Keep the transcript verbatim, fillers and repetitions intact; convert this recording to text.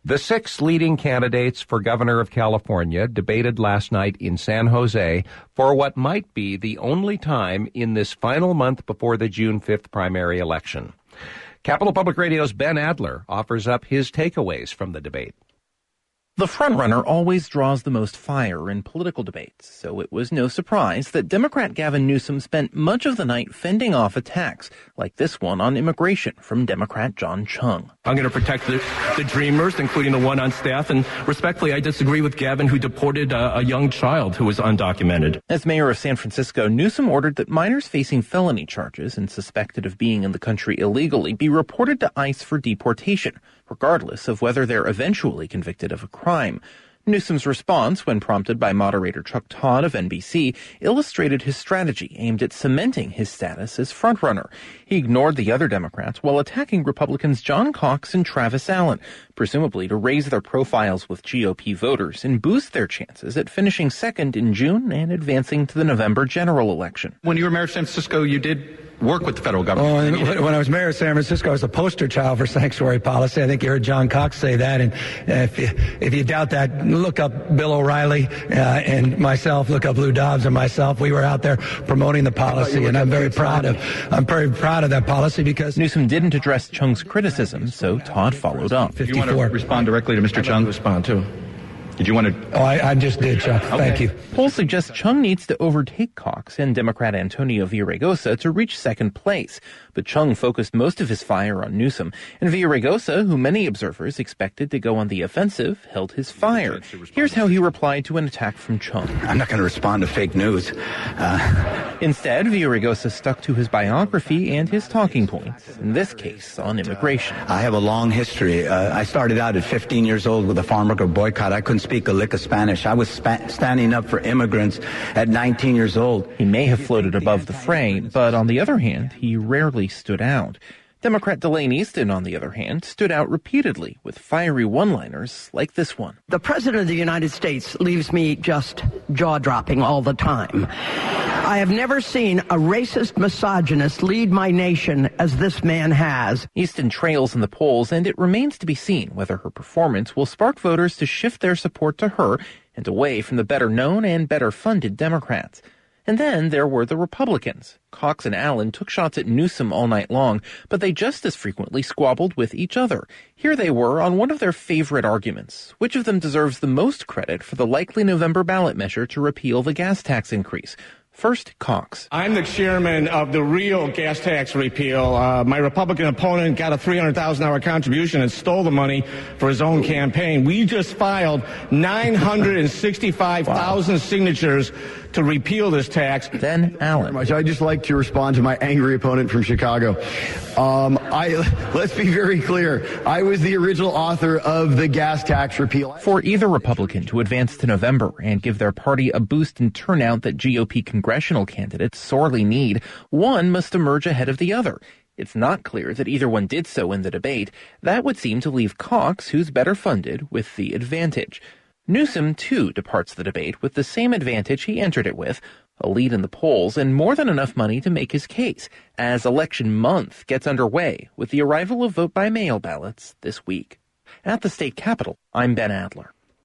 The six leading candidates for governor of California debated last night in San Jose for what might be the only time in this final month before the June fifth primary election. Capital Public Radio's Ben Adler offers up his takeaways from the debate. The frontrunner always draws the most fire in political debates, so it was no surprise that Democrat Gavin Newsom spent much of the night fending off attacks, like this one on immigration from Democrat John Chung. I'm going to protect the, the Dreamers, including the one on staff, and respectfully, I disagree with Gavin, who deported a, a young child who was undocumented. As mayor of San Francisco, Newsom ordered that minors facing felony charges and suspected of being in the country illegally be reported to ICE for deportation, regardless of whether they're eventually convicted of a crime. Newsom's response, when prompted by moderator Chuck Todd of N B C, illustrated his strategy aimed at cementing his status as frontrunner. He ignored the other Democrats while attacking Republicans John Cox and Travis Allen, presumably to raise their profiles with G O P voters and boost their chances at finishing second in June and advancing to the November general election. When you were mayor of San Francisco, you did work with the federal government. Well, when I was mayor of San Francisco, I was a poster child for sanctuary policy. I think you heard John Cox say that. And if you, if you doubt that, look up Bill O'Reilly uh, and myself. Look up Lou Dobbs and myself. We were out there promoting the policy, and I'm very proud of. I'm very proud of that policy because Newsom didn't address Chung's criticism, so Todd followed up. Do you want to respond directly to Mister Chung? Respond too. Did you want to? Oh, I, I just did, Chuck. Okay. Thank you. Polls suggest Chung needs to overtake Cox and Democrat Antonio Villaraigosa to reach second place. But Chung focused most of his fire on Newsom, and Villaraigosa, who many observers expected to go on the offensive, held his fire. Here's how he replied to an attack from Chung. I'm not going to respond to fake news. Uh... Instead, Villaraigosa stuck to his biography and his talking points, in this case on immigration. I have a long history. Uh, I started out at fifteen years old with a farm worker boycott. I couldn't speak a lick of Spanish. I was spa- standing up for immigrants at nineteen years old. He may have floated above the fray, but on the other hand, he rarely stood out. Democrat Delaine Easton, on the other hand, stood out repeatedly with fiery one-liners like this one. The President of the United States leaves me just jaw-dropping all the time. I have never seen a racist misogynist lead my nation as this man has. Easton trails in the polls, and it remains to be seen whether her performance will spark voters to shift their support to her and away from the better-known and better-funded Democrats. And then there were the Republicans. Cox and Allen took shots at Newsom all night long, but they just as frequently squabbled with each other. Here they were on one of their favorite arguments. Which of them deserves the most credit for the likely November ballot measure to repeal the gas tax increase? First, Cox. I'm the chairman of the real gas tax repeal. Uh, my Republican opponent got a three hundred thousand dollars contribution and stole the money for his own campaign. We just filed nine hundred sixty-five thousand wow. signatures to repeal this tax. Then Allen. I'd just like to respond to my angry opponent from Chicago. Um, I let's be very clear. I was the original author of the gas tax repeal. For either Republican to advance to November and give their party a boost in turnout that G O P congressional candidates sorely need, one must emerge ahead of the other. It's not clear that either one did so in the debate. That would seem to leave Cox, who's better funded, with the advantage. Newsom, too, departs the debate with the same advantage he entered it with, a lead in the polls and more than enough money to make his case, as election month gets underway with the arrival of vote-by-mail ballots this week. At the state capitol, I'm Ben Adler.